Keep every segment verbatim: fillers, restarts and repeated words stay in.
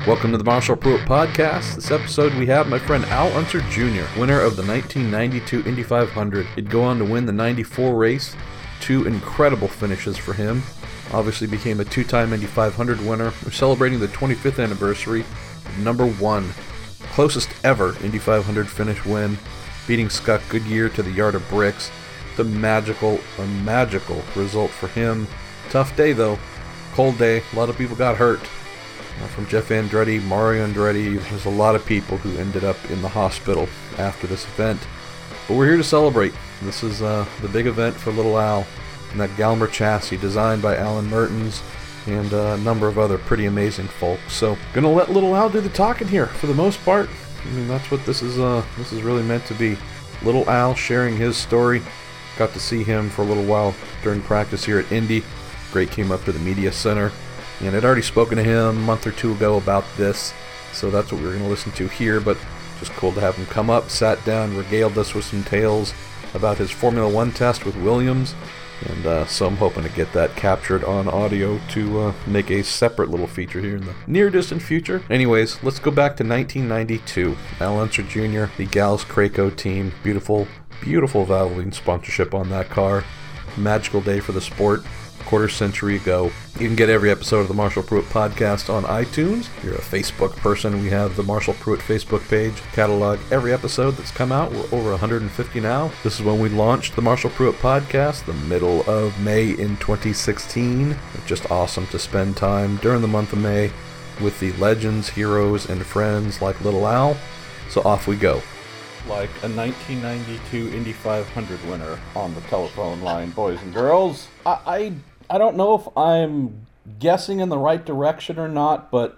Welcome to the Marshall Pruett Podcast. This episode we have my friend Al Unser Junior, winner of the nineteen ninety-two Indy five hundred. He'd go on to win the ninety-four race, two incredible finishes for him. Obviously became a two-time Indy five hundred winner. We're celebrating the twenty-fifth anniversary of number one, closest ever Indy five hundred finish win, beating Scott Goodyear to the yard of bricks. The magical, a magical result for him. Tough day though, cold day, a lot of people got hurt. Uh, from Jeff Andretti, Mario Andretti, there's a lot of people who ended up in the hospital after this event. But we're here to celebrate. This is uh, the big event for Little Al, and that Galmer chassis designed by Alan Mertens and uh, a number of other pretty amazing folks. So, gonna let Little Al do the talking here for the most part. I mean, that's what this is. Uh, this is really meant to be. Little Al sharing his story. Got to see him for a little while during practice here at Indy. Great came up to the media center. And I'd already spoken to him a month or two ago about this, so that's what we're going to listen to here, but just cool to have him come up, sat down, regaled us with some tales about his Formula One test with Williams, and uh, so I'm hoping to get that captured on audio to uh, make a separate little feature here in the near-distant future. Anyways, let's go back to nineteen ninety-two. Al Unser Junior, the Gals Craco team, beautiful, beautiful Valvoline sponsorship on that car. Magical day for the sport. Quarter century ago. You can get every episode of the Marshall Pruett Podcast on iTunes. If you're a Facebook person, we have the Marshall Pruett Facebook page. Catalog every episode that's come out. We're over one hundred fifty now. This is when we launched the Marshall Pruett Podcast, the middle of May in twenty sixteen. It's just awesome to spend time during the month of May with the legends, heroes, and friends like Little Al. So off we go. Like a nineteen ninety-two Indy five hundred winner on the telephone line, boys and girls. I, I I don't know if I'm guessing in the right direction or not, but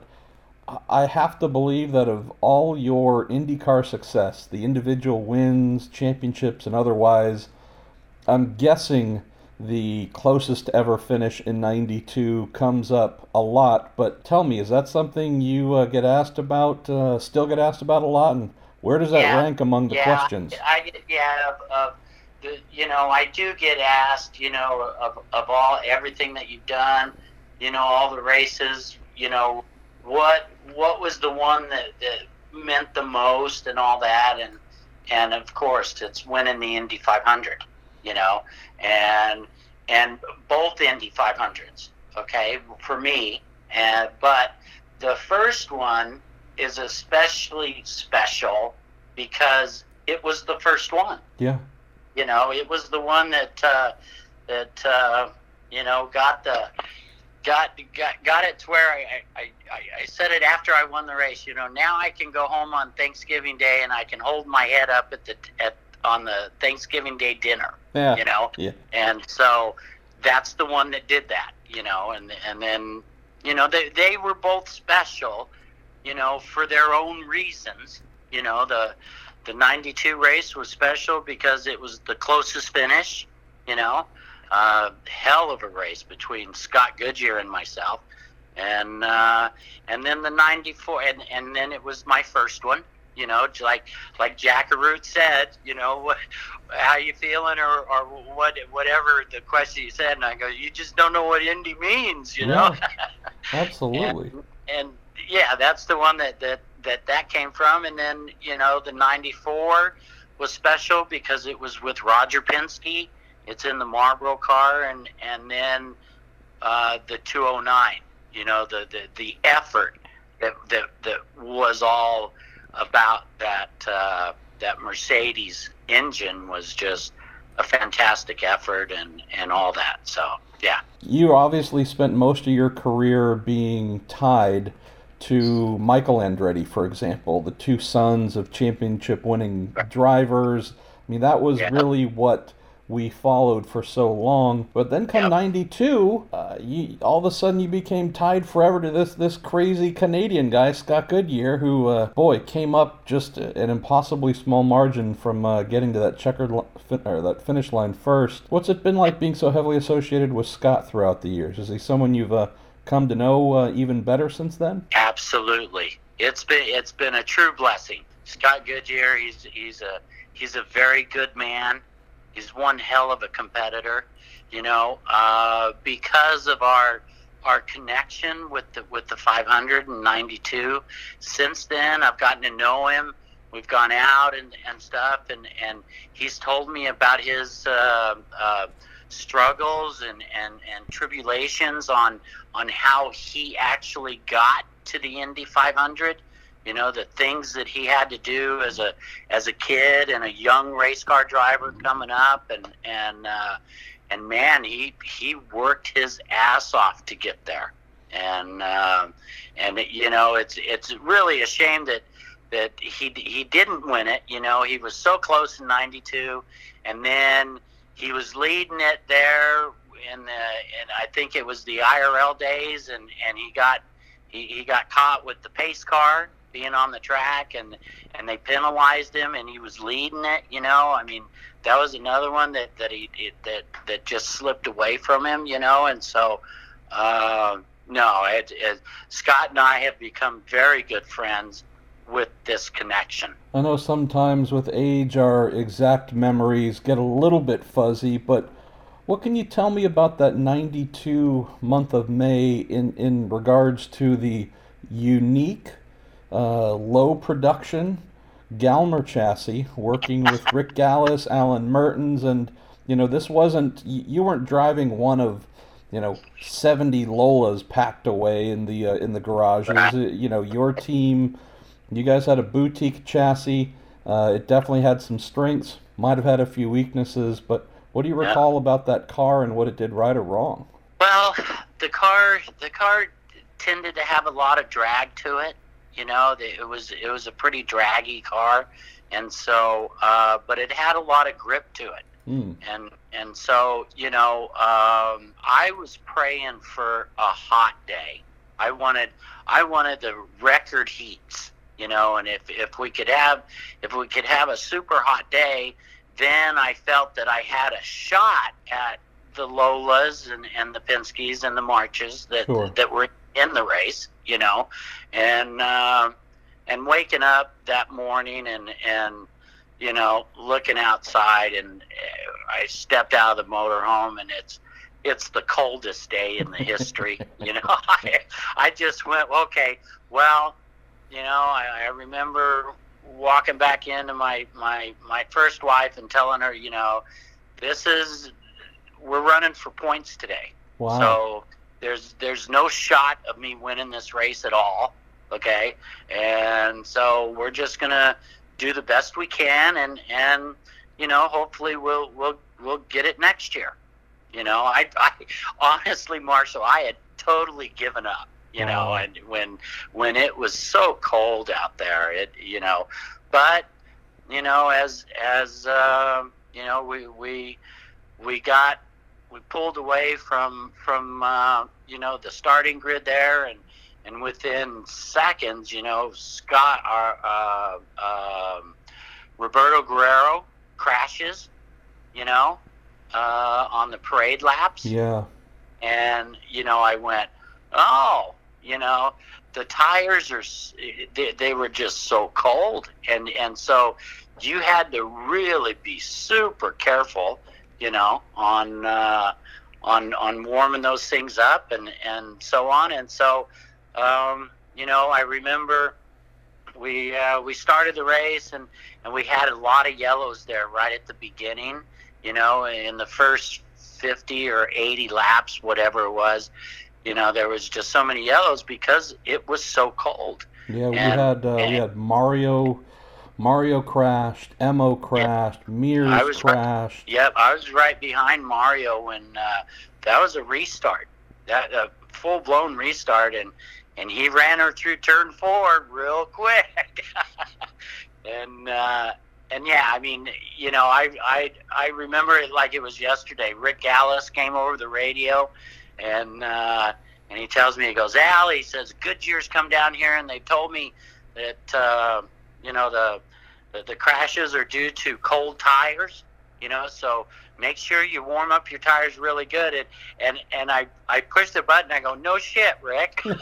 I have to believe that of all your IndyCar success, the individual wins, championships, and otherwise, I'm guessing the closest ever finish in ninety-two comes up a lot. But tell me, is that something you uh, get asked about, uh, still get asked about a lot, and where does that yeah, rank among the yeah, questions? I, yeah, uh, the, you know, I do get asked, you know, of, of all everything that you've done, you know, all the races, you know, what what was the one that, that meant the most and all that, and and of course it's winning the Indy five hundred, you know, and and both Indy five hundreds, okay, for me, and but the first one is especially special because it was the first one. Yeah. You know, it was the one that uh, that uh, you know got the got got got it to where I, I, I, I said it after I won the race. You know, now I can go home on Thanksgiving Day and I can hold my head up at the at on the Thanksgiving Day dinner. Yeah. You know. Yeah. And so that's the one that did that. You know, and and then you know they they were both special, you know, for their own reasons. You know, the the ninety-two race was special because it was the closest finish, you know. Uh, hell of a race between Scott Goodyear and myself. And uh, and then the ninety-four, and, and then it was my first one, you know, like like Jack Arute said, you know, what, how you feeling or, or what whatever the question you said. And I go, you just don't know what Indy means, you know. Yeah, absolutely. and, and yeah, that's the one that, that, that that came from. And then, you know, the ninety-four was special because it was with Roger Penske. It's in the Marlboro car. And, and then uh, the two oh nine, you know, the, the, the effort that, that that was all about that, uh, that Mercedes engine was just a fantastic effort and, and all that. So, yeah. You obviously spent most of your career being tied to Michael Andretti, for example, the two sons of championship-winning drivers. I mean, that was yeah. really what we followed for so long. But then come yep. ninety-two, uh, you, all of a sudden you became tied forever to this this crazy Canadian guy, Scott Goodyear, who, uh, boy, came up just an impossibly small margin from uh, getting to that checkered li- fin- or that finish line first. What's it been like being so heavily associated with Scott throughout the years? Is he someone you've uh, come to know uh, even better since then? Absolutely. It's been it's been a true blessing. Scott Goodyear, he's he's a he's a very good man. He's one hell of a competitor, you know, uh, because of our our connection with the with the five hundred in ninety-two. Since then, I've gotten to know him. We've gone out and, and stuff, and, and he's told me about his uh, uh, struggles and, and, and tribulations on on how he actually got to the Indy five hundred. You know, the things that he had to do as a as a kid and a young race car driver coming up, and and uh, and man, he he worked his ass off to get there, and uh, and you know, it's it's really a shame that. that he he didn't win it. You know, he was so close in ninety-two, and then he was leading it there in the, and I think it was the I R L days, and, and he got he, he got caught with the pace car being on the track, and and they penalized him, and he was leading it. You know, I mean, that was another one that that he it, that that just slipped away from him. You know, and so uh, no, it, it, Scott and I have become very good friends with this connection. I know sometimes with age our exact memories get a little bit fuzzy, but what can you tell me about that ninety-two month of May in, in regards to the unique, uh, low production Galmer chassis working with Rick Gallis, Alan Mertens, and you know, this wasn't, you weren't driving one of, you know, seventy Lolas packed away in the uh, in the garages. Right. You know, your team, you guys had a boutique chassis. Uh, it definitely had some strengths, might have had a few weaknesses, but what do you recall yeah. about that car and what it did right or wrong? Well, the car the car tended to have a lot of drag to it. You know, it was it was a pretty draggy car, and so uh, but it had a lot of grip to it. Mm. And and so, you know, um, I was praying for a hot day. I wanted I wanted the record heats. You know, and if, if we could have if we could have a super hot day, then I felt that I had a shot at the Lolas and, and the Penske's and the Marches that sure. that were in the race. You know, and uh, and waking up that morning and and you know, looking outside, and I stepped out of the motorhome, and it's it's the coldest day in the history. You know, I I just went, okay, well. You know, I, I remember walking back into my, my, my first wife and telling her, you know, this is, we're running for points today. Wow. So there's there's no shot of me winning this race at all, okay? And so we're just going to do the best we can, and, and you know, hopefully we'll we'll we'll get it next year. You know, I, I honestly, Marshall, I had totally given up. You know, and when when it was so cold out there, it you know, but you know, as as uh, you know, we we we got we pulled away from from uh, you know, the starting grid there, and and within seconds, you know, Scott, our uh, um, Roberto Guerrero crashes, you know, uh, on the parade laps. Yeah, and you know, I went, oh. You know, the tires are, they, they were just so cold. And, and so you had to really be super careful, you know, on, uh, on, on warming those things up and, and so on. And so, um, you know, I remember we, uh, we started the race, and, and we had a lot of yellows there right at the beginning, you know, in the first fifty or eighty laps, whatever it was. You know, there was just so many yellows because it was so cold. Yeah, we and, had uh, and, we had Mario, Mario crashed, Emo crashed, yeah, Mears I was crashed. Right, yep, I was right behind Mario when uh, that was a restart, that a full blown restart, and and he ran her through turn four real quick. and uh, and yeah, I mean, you know, I I I remember it like it was yesterday. Rick Gallis came over the radio. And uh, and he tells me, he goes, Al, he says, Goodyear's come down here, and they told me that, uh, you know, the, the the crashes are due to cold tires, you know, so make sure you warm up your tires really good. And and, and I, I push the button, I go, no shit, Rick. Wow.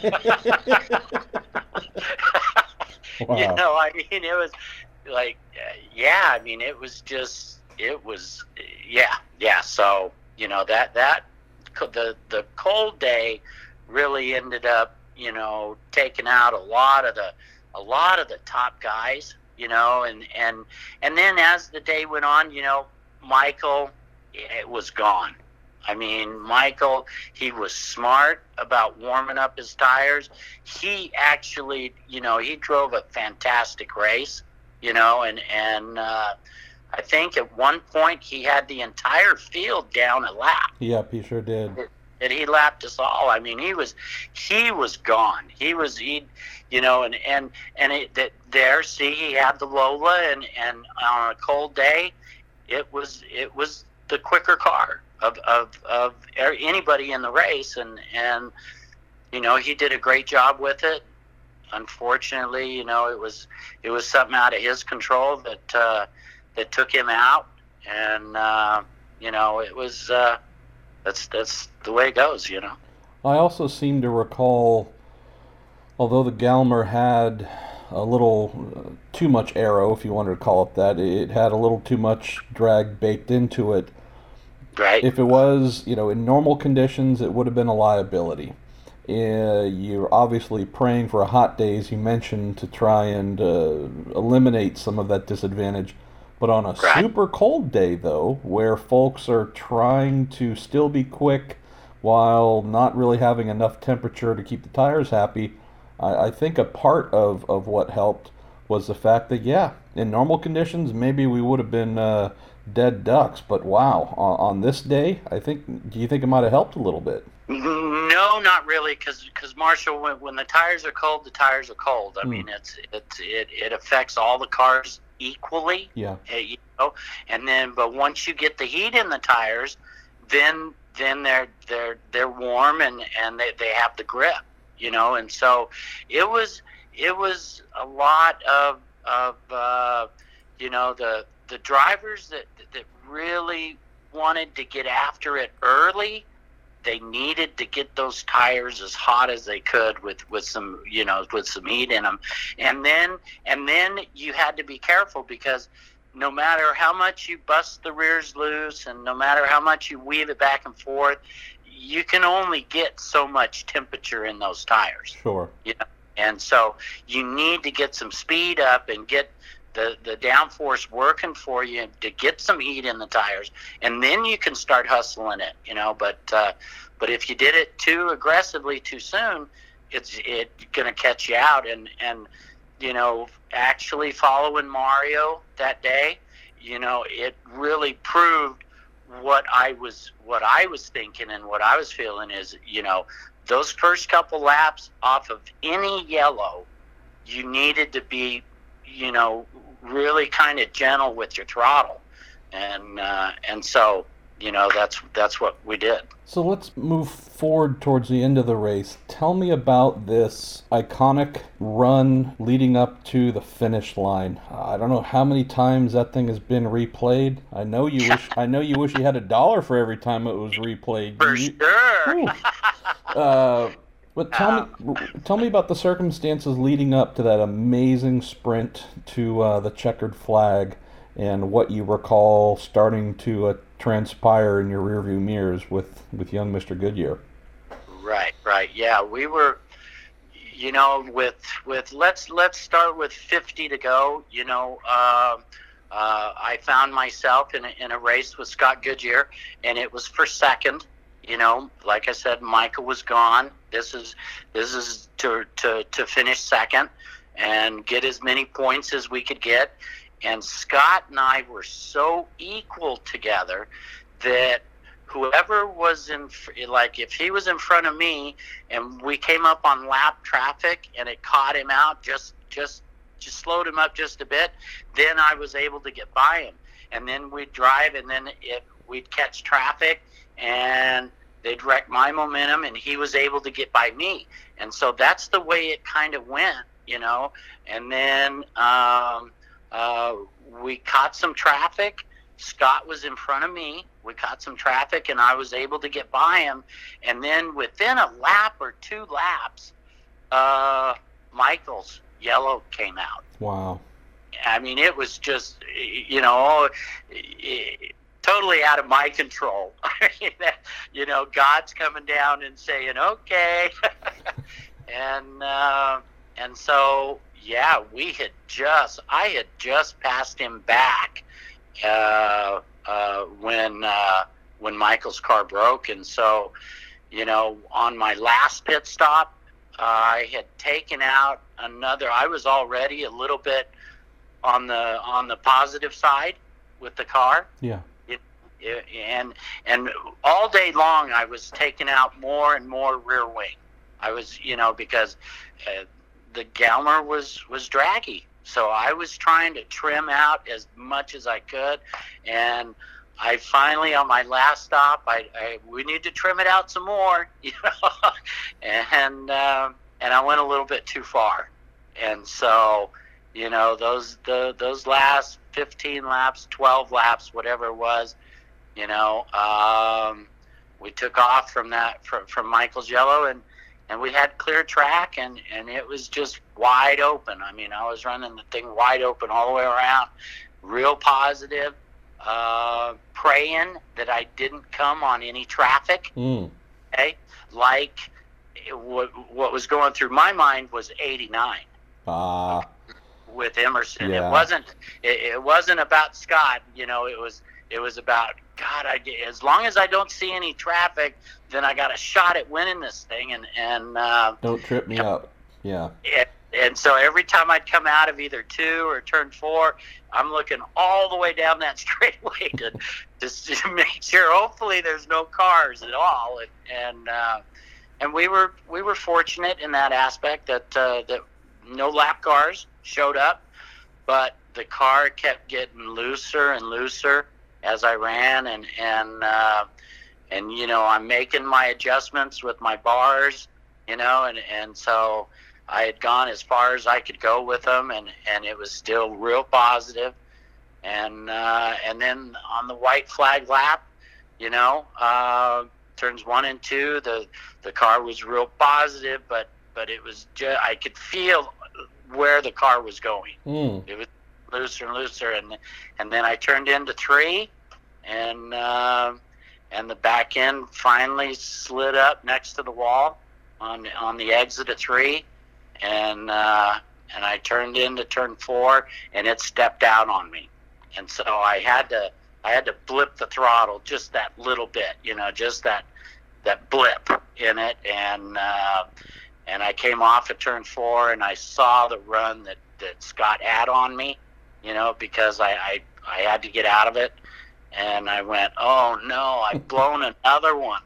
You know, I mean, it was like, uh, yeah, I mean, it was just, it was, yeah, yeah. So, you know, that, that, the the cold day really ended up, you know, taking out a lot of the a lot of the top guys, you know, and and and then as the day went on, you know, Michael, it was gone. I mean, Michael, he was smart about warming up his tires. He actually, you know, he drove a fantastic race, you know, and and uh, I think at one point he had the entire field down a lap. Yep, he sure did. And he lapped us all. I mean, he was he was gone. He was he, you know, and and and it, that there. See, he had the Lola, and and on a cold day, it was it was the quicker car of of of anybody in the race, and and you know, he did a great job with it. Unfortunately, you know, it was it was something out of his control that uh, that took him out, and uh, you know, it was. Uh, That's that's the way it goes, you know. I also seem to recall, although the Galmer had a little uh, too much aero, if you wanted to call it that, it had a little too much drag baked into it. Right. If it was, you know, in normal conditions, it would have been a liability. Uh, you're obviously praying for a hot day, as you mentioned, to try and uh, eliminate some of that disadvantage. But on a right. super cold day, though, where folks are trying to still be quick while not really having enough temperature to keep the tires happy, I, I think a part of, of what helped was the fact that, yeah, in normal conditions, maybe we would have been uh, dead ducks. But wow, on, on this day, I think, do you think it might have helped a little bit? No, not really, because because Marshall, when, when the tires are cold, the tires are cold. I Mm. mean, it's it's it, it affects all the cars equally. Yeah. You know, and then but once you get the heat in the tires, then then they're they're they're warm and and they, they have the grip. You know, and so it was it was a lot of of uh, you know, the the drivers that that really wanted to get after it early. They needed to get those tires as hot as they could with, with some, you know, with some heat in them. And then, and then you had to be careful, because no matter how much you bust the rears loose and no matter how much you weave it back and forth, you can only get so much temperature in those tires. Sure. You know? And so you need to get some speed up and get the, the downforce working for you to get some heat in the tires, and then you can start hustling it, you know. But uh, but if you did it too aggressively too soon, it's it going to catch you out. And, and, you know, actually following Mario that day, you know, it really proved what I was what I was thinking and what I was feeling is, you know, those first couple laps off of any yellow, you needed to be, you know, really kind of gentle with your throttle, and uh, and so, you know, that's that's what we did. So let's move forward towards the end of the race. Tell me about this iconic run leading up to the finish line. I don't know how many times that thing has been replayed. I know you wish I know you wish you had a dollar for every time it was replayed. For you, sure. uh, But tell me, tell me about the circumstances leading up to that amazing sprint to uh, the checkered flag, and what you recall starting to uh, transpire in your rearview mirrors with, with young Mister Goodyear. Right, right, yeah, we were, you know, with with let's let's start with fifty to go. You know, uh, uh, I found myself in a, in a race with Scott Goodyear, and it was for second. You know, like I said, Michael was gone. This is this is to to to finish second and get as many points as we could get. And Scott and I were so equal together that whoever was in, like, if he was in front of me and we came up on lap traffic and it caught him out, just just just slowed him up just a bit, then I was able to get by him. And then we'd drive, and then it we'd catch traffic, and they'd wreck my momentum, and he was able to get by me. And so that's the way it kind of went, you know. And then um, uh, we caught some traffic. Scott was in front of me. We caught some traffic, and I was able to get by him. And then within a lap or two laps, uh, Michael's yellow came out. Wow. I mean, it was just, you know, it, totally out of my control. You know, God's coming down and saying, okay. and, uh, and so, yeah, we had just, I had just passed him back, uh, uh, when, uh, when Michael's car broke. And so, you know, on my last pit stop, uh, I had taken out another, I was already a little bit on the, on the positive side with the car. Yeah. It, it, and, and all day long I was taking out more and more rear wing. I was, you know, because, uh, the Galmer was, was draggy. So I was trying to trim out as much as I could. And I finally, on my last stop, I, I we need to trim it out some more, you know, and, um, and I went a little bit too far. And so, you know, those, the, those last fifteen laps, twelve laps, whatever it was, you know, um, we took off from that, from, from Michael's Yellow, and, and we had clear track, and, and it was just wide open. I mean, I was running the thing wide open all the way around, real positive, uh, praying that I didn't come on any traffic. Mm. Okay, like it, what, what was going through my mind was eighty-nine. Ah. Uh, with Emerson, yeah. it wasn't. It, it wasn't about Scott. You know, it was. It was about God. I as long as I don't see any traffic, then I got a shot at winning this thing. And and uh, don't trip me up. Yeah. It, and so every time I'd come out of either two or turn four, I'm looking all the way down that straightaway to just to make sure. Hopefully, there's no cars at all. And and, uh, and we were we were fortunate in that aspect that uh, that no lap cars showed up, but the car kept getting looser and looser as I ran, and and uh, and you know, I'm making my adjustments with my bars, you know, and and so I had gone as far as I could go with them, and, and it was still real positive. And uh, and then on the white flag lap, you know, uh, turns one and two, the the car was real positive, but but it was just, I could feel where the car was going. Mm. It was looser and looser, and and then I turned into three, and uh, and the back end finally slid up next to the wall on on the exit of three, and uh, and I turned into turn four, and it stepped out on me, and so I had to I had to blip the throttle just that little bit, you know, just that that blip in it, and uh, and I came off at turn four, and I saw the run that, that Scott had on me, you know, because I, I I had to get out of it, and I went, oh no, I've blown another one.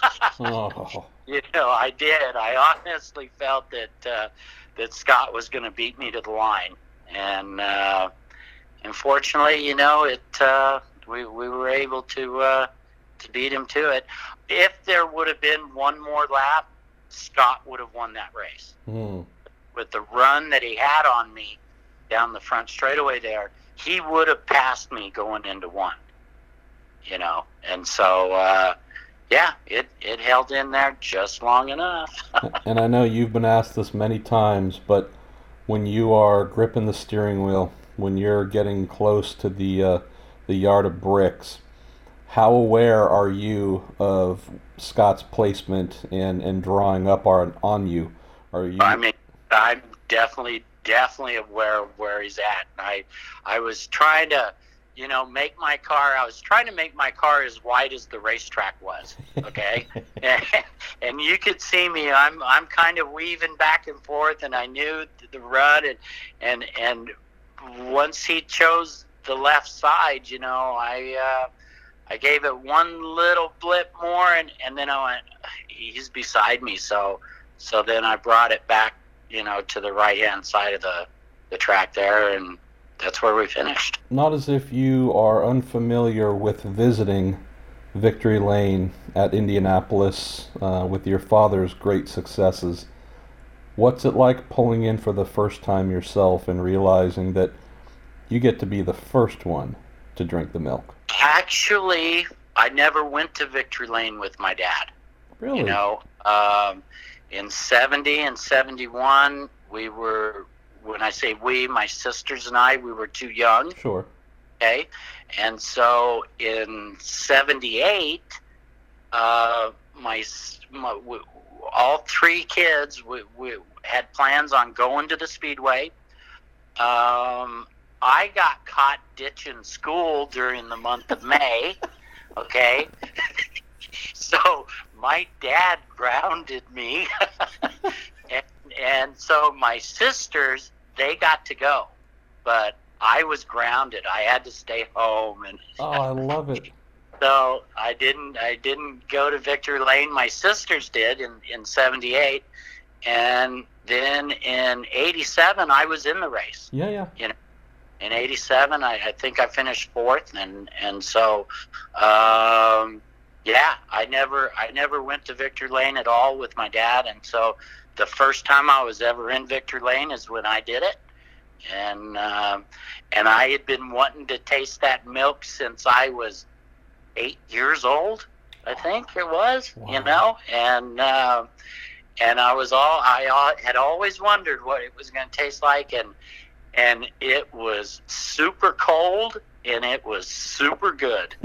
Oh. You know, I did. I honestly felt that uh, that Scott was going to beat me to the line, and uh, unfortunately, you know, it uh, we we were able to uh, to beat him to it. If there would have been one more lap, Scott would have won that race. Mm. With the run that he had on me down the front straightaway there, he would have passed me going into one. You know, and so. Uh, Yeah, it, it held in there just long enough. And I know you've been asked this many times, but when you are gripping the steering wheel, when you're getting close to the uh, the yard of bricks, how aware are you of Scott's placement and, and drawing up on, on you? Are you? I mean, I'm definitely definitely aware of where he's at. I I was trying to. You know, make my car, I was trying to make my car as wide as the racetrack was, okay? and, and you could see me, I'm I'm kind of weaving back and forth, and I knew the run, and, and, and once he chose the left side, you know, I uh, I gave it one little blip more, and, and then I went, he's beside me, so so then I brought it back, you know, to the right-hand side of the, the track there, and that's where we finished. Not as if you are unfamiliar with visiting Victory Lane at Indianapolis uh, with your father's great successes. What's it like pulling in for the first time yourself and realizing that you get to be the first one to drink the milk? Actually, I never went to Victory Lane with my dad. Really? You know, um, in seventy and seventy-one, we were... When I say we, my sisters and I, we were too young. Sure. Okay, and so in seventy-eight, uh, my, my we, all three kids we, we had plans on going to the Speedway. Um, I got caught ditching school during the month of May. Okay, so my dad grounded me, and, and so my sisters, they got to go, but I was grounded. I had to stay home, and oh, I love it. So I didn't. I didn't go to Victory Lane. My sisters did in in seventy-eight, and then in eighty-seven, I was in the race. Yeah, yeah. You know, in eighty-seven, I, I think I finished fourth, and and so, um, yeah, I never I never went to Victory Lane at all with my dad, and so the first time I was ever in Victory Lane is when I did it. And um, and I had been wanting to taste that milk since I was eight years old, I think it was. Wow. You know, and uh, and I was all I had always wondered what it was going to taste like, and and it was super cold, and it was super good.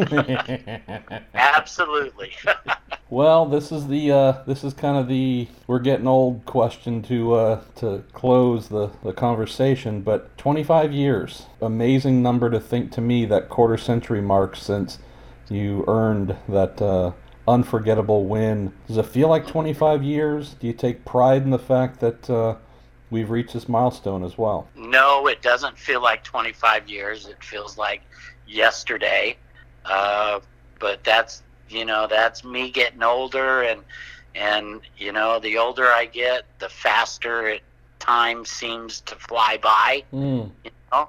Absolutely. Well, this is the uh, this is kind of the we're getting old question to uh, to close the, the conversation. But twenty-five years, amazing number to think to me that quarter century mark since you earned that uh, unforgettable win. Does it feel like twenty-five years? Do you take pride in the fact that uh, we've reached this milestone as well? No, it doesn't feel like twenty-five years. It feels like yesterday. Uh, but that's You know, that's me getting older, and and you know, the older I get, the faster it, time seems to fly by. Mm. You know,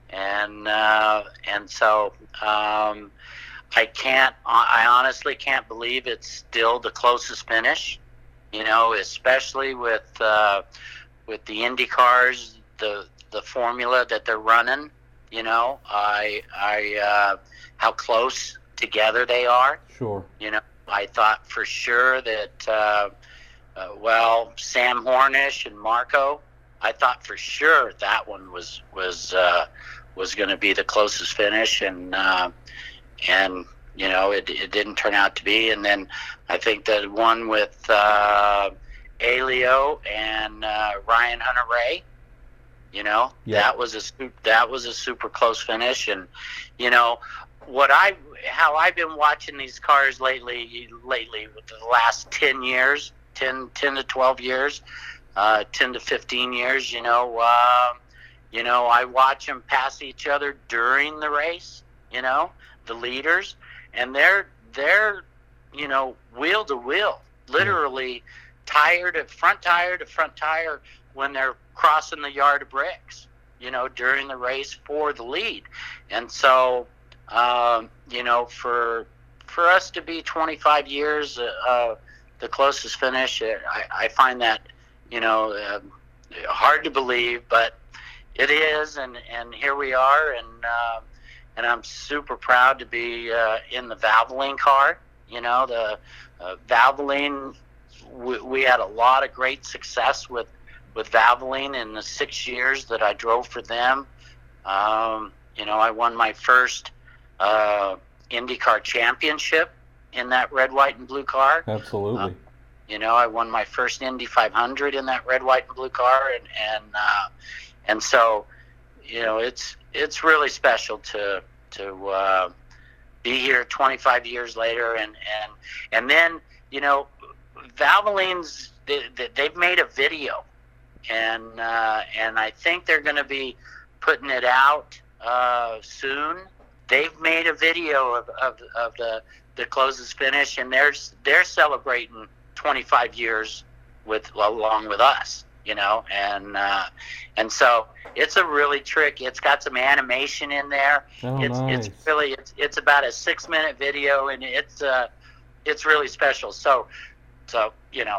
and uh, and so um, I can't. I honestly can't believe it's still the closest finish. You know, especially with uh, with the Indy cars, the the formula that they're running. You know, I I uh, how close together they are. Sure. You know, I thought for sure that, uh, uh, well, Sam Hornish and Marco, I thought for sure that one was was uh, was going to be the closest finish, and uh, and you know, it it didn't turn out to be. And then I think that one with uh, Elio and uh, Ryan Hunter-Reay, you know, yeah. that was a that was a super close finish, and you know. What I, how I've been watching these cars lately, lately with the last ten years, ten, ten to twelve years, uh, ten to fifteen years, you know, uh, you know, I watch them pass each other during the race, you know, the leaders, and they're, they're, you know, wheel to wheel, literally tire to front tire to front tire when they're crossing the yard of bricks, you know, during the race for the lead. And so, Um, you know, for for us to be twenty-five years, uh, the closest finish, I, I find that, you know, uh, hard to believe, but it is, and, and here we are, and uh, and I'm super proud to be uh, in the Valvoline car. You know, the uh, Valvoline, we, we had a lot of great success with, with Valvoline in the six years that I drove for them. Um, you know, I won my first Uh, IndyCar championship in that red, white, and blue car. Absolutely. Uh, you know, I won my first Indy five hundred in that red, white, and blue car, and and uh, and so, you know, it's it's really special to to uh, be here twenty-five years later, and and and then, you know, Valvoline's they, they've made a video, and uh, and I think they're going to be putting it out uh, soon. They've made a video of, of, of the, the closest finish, and they're they're celebrating twenty-five years with along with us, you know, and uh, and so it's a really trick. It's got some animation in there. Oh, it's nice. it's really it's it's about a six minute video, and it's uh it's really special. So so you know,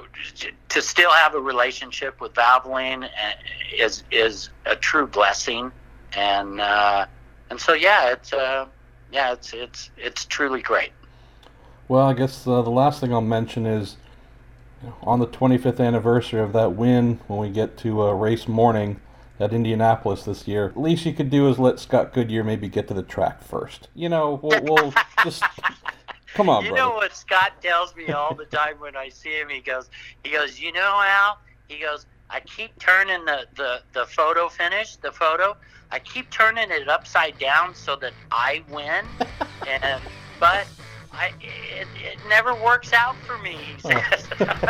to still have a relationship with Valvoline is is a true blessing, and. Uh, And so yeah, it's uh, yeah, it's it's it's truly great. Well, I guess uh, the last thing I'll mention is, you know, on the twenty-fifth anniversary of that win, when we get to uh, race morning at Indianapolis this year, at least you could do is let Scott Goodyear maybe get to the track first. You know, we'll, we'll just... Come on, you brother. You know what Scott tells me all the time when I see him? He goes, he goes, you know, Al, he goes, I keep turning the, the, the photo finish, the photo, I keep turning it upside down so that I win, and but I it, it never works out for me, he says.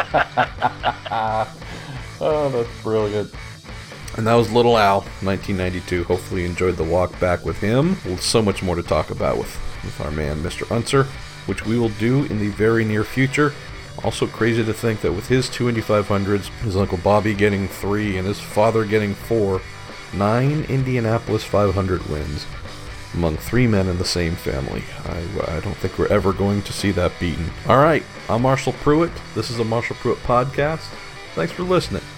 Oh, that's brilliant. And that was Little Al, nineteen ninety-two. Hopefully you enjoyed the walk back with him. Well, so much more to talk about with, with our man, Mister Unser, which we will do in the very near future. Also crazy to think that with his two Indy five hundreds, his Uncle Bobby getting three and his father getting four, nine Indianapolis five hundred wins among three men in the same family. I, I don't think we're ever going to see that beaten. All right, I'm Marshall Pruitt. This is a Marshall Pruitt podcast. Thanks for listening.